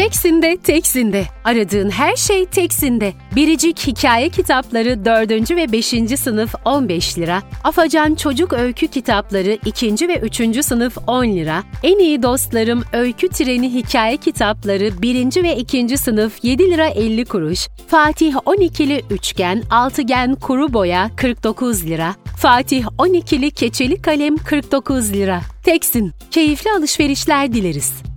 Teksin'de, Teksin'de. Aradığın her şey Teksin'de. Biricik hikaye kitapları 4. ve 5. sınıf 15 lira. Afacan çocuk öykü kitapları 2. ve 3. sınıf 10 lira. En iyi dostlarım öykü treni hikaye kitapları 1. ve 2. sınıf 7 lira 50 kuruş. Fatih 12'li üçgen, altıgen kuru boya 49 lira. Fatih 12'li keçeli kalem 49 lira. Teksin, keyifli alışverişler dileriz.